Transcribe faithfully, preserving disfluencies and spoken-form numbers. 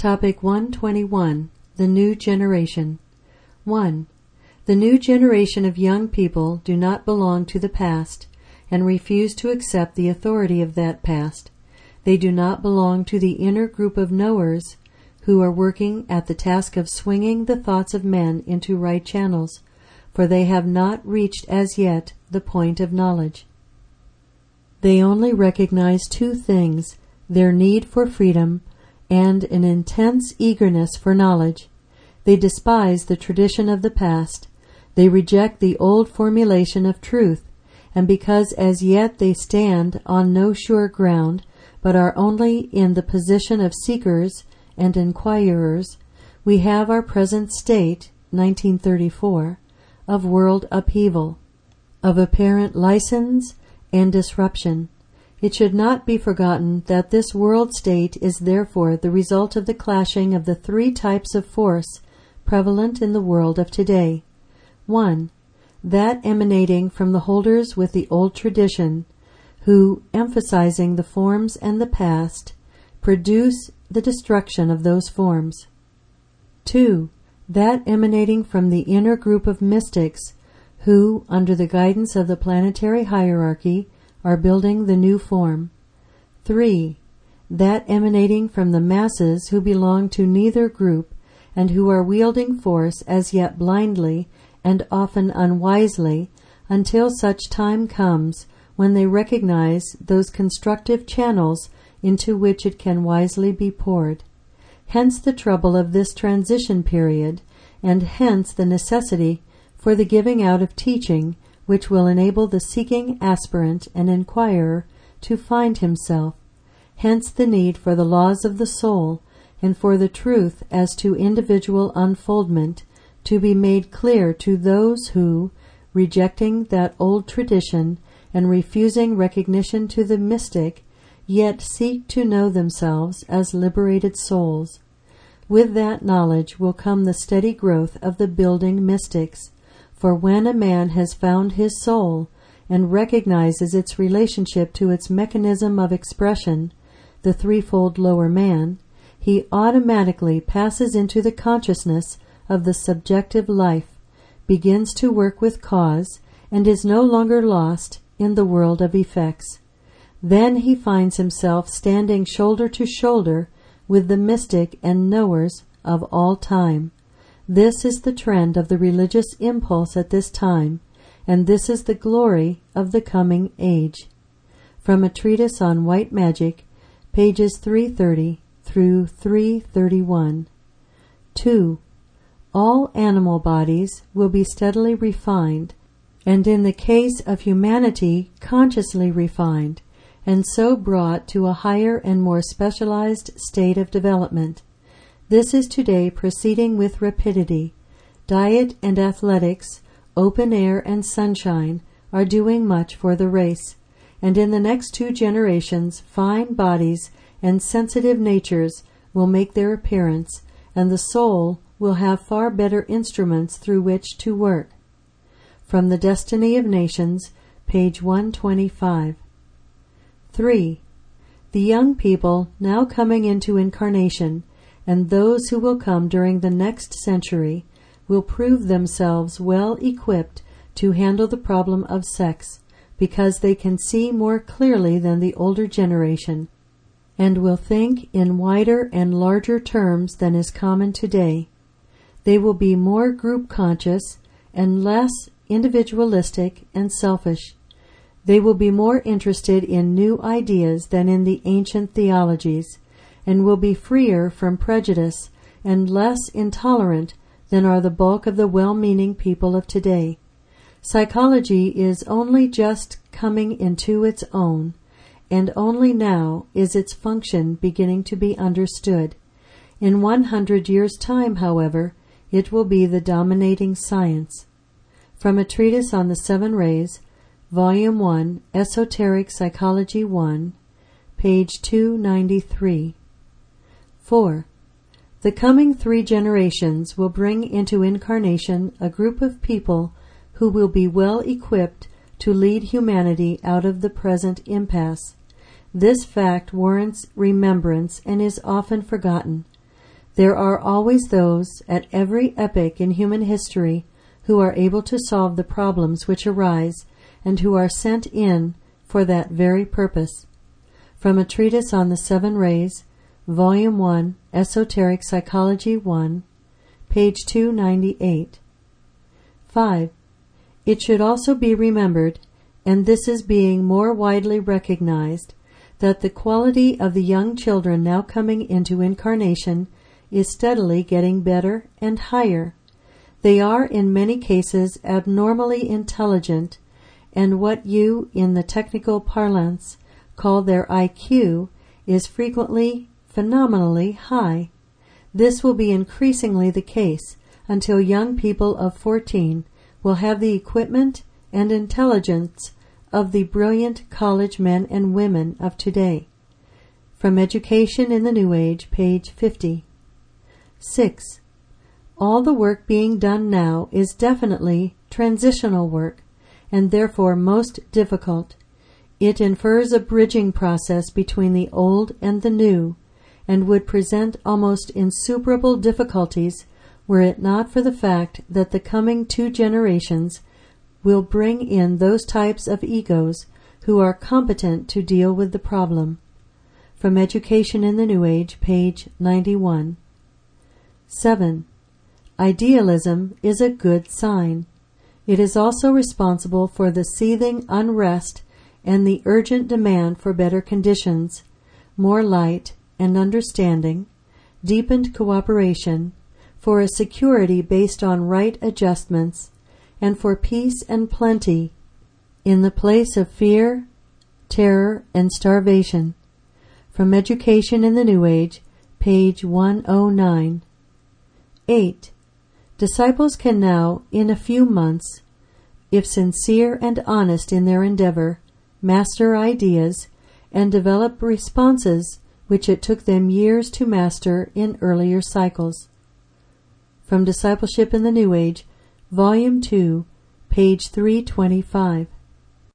Topic one twenty-one. The New Generation. one. The new generation of young people do not belong to the past and refuse to accept the authority of that past. They do not belong to the inner group of knowers who are working at the task of swinging the thoughts of men into right channels, for they have not reached as yet the point of knowledge. They only recognize two things: their need for freedom and an intense eagerness for knowledge. They despise the tradition of the past. They reject the old formulation of truth, and because as yet they stand on no sure ground, but are only in the position of seekers and inquirers, we have our present state, nineteen thirty-four, of world upheaval, of apparent license and disruption. It should not be forgotten that this world state is therefore the result of the clashing of the three types of force prevalent in the world of today. one. That emanating from the holders with the old tradition, who, emphasizing the forms and the past, produce the destruction of those forms. two. That emanating from the inner group of mystics, who, under the guidance of the planetary hierarchy, are building the new form. three. That emanating from the masses who belong to neither group and who are wielding force as yet blindly and often unwisely until such time comes when they recognize those constructive channels into which it can wisely be poured. Hence the trouble of this transition period, and hence the necessity for the giving out of teaching which will enable the seeking aspirant and inquirer to find himself. Hence the need for the laws of the soul and for the truth as to individual unfoldment to be made clear to those who, rejecting that old tradition and refusing recognition to the mystic, yet seek to know themselves as liberated souls. With that knowledge will come the steady growth of the building mystics, for when a man has found his soul and recognizes its relationship to its mechanism of expression, the threefold lower man, he automatically passes into the consciousness of the subjective life, begins to work with cause, and is no longer lost in the world of effects. Then he finds himself standing shoulder to shoulder with the mystic and knowers of all time. This is the trend of the religious impulse at this time, and this is the glory of the coming age. From a treatise on white magic, pages three thirty through three thirty-one. two. All animal bodies will be steadily refined, and in the case of humanity consciously refined, and so brought to a higher and more specialized state of development. This is today proceeding with rapidity. Diet and athletics, open air and sunshine are doing much for the race, and in the next two generations fine bodies and sensitive natures will make their appearance, and the soul will have far better instruments through which to work. From the Destiny of Nations, page one twenty-five. three. The young people now coming into incarnation, and those who will come during the next century, will prove themselves well equipped to handle the problem of sex, because they can see more clearly than the older generation, and will think in wider and larger terms than is common today. They will be more group conscious and less individualistic and selfish. They will be more interested in new ideas than in the ancient theologies, and will be freer from prejudice and less intolerant than are the bulk of the well-meaning people of today. Psychology is only just coming into its own, and only now is its function beginning to be understood. In one hundred years' time, however, it will be the dominating science. From a treatise on the Seven Rays, Volume one, Esoteric Psychology one, page two ninety-three. four. The coming three generations will bring into incarnation a group of people who will be well equipped to lead humanity out of the present impasse. This fact warrants remembrance and is often forgotten. There are always those at every epoch in human history who are able to solve the problems which arise and who are sent in for that very purpose. From a treatise on the Seven Rays, Volume one, Esoteric Psychology one, page two ninety-eight. five. It should also be remembered, and this is being more widely recognized, that the quality of the young children now coming into incarnation is steadily getting better and higher. They are in many cases abnormally intelligent, and what you, in the technical parlance, call their I Q is frequently phenomenally high. This will be increasingly the case until young people of fourteen will have the equipment and intelligence of the brilliant college men and women of today. From Education in the New Age, page fifty. six. All the work being done now is definitely transitional work, and therefore most difficult. It infers a bridging process between the old and the new, and would present almost insuperable difficulties were it not for the fact that the coming two generations will bring in those types of egos who are competent to deal with the problem. From Education in the New Age, page ninety-one. seven. Idealism is a good sign. It is also responsible for the seething unrest and the urgent demand for better conditions, more light and understanding, deepened cooperation, for a security based on right adjustments, and for peace and plenty in the place of fear, terror, and starvation. From Education in the New Age, page one oh nine. eight. Disciples can now, in a few months, if sincere and honest in their endeavor, master ideas and develop responses which it took them years to master in earlier cycles. From Discipleship in the New Age, Volume two, page three twenty-five.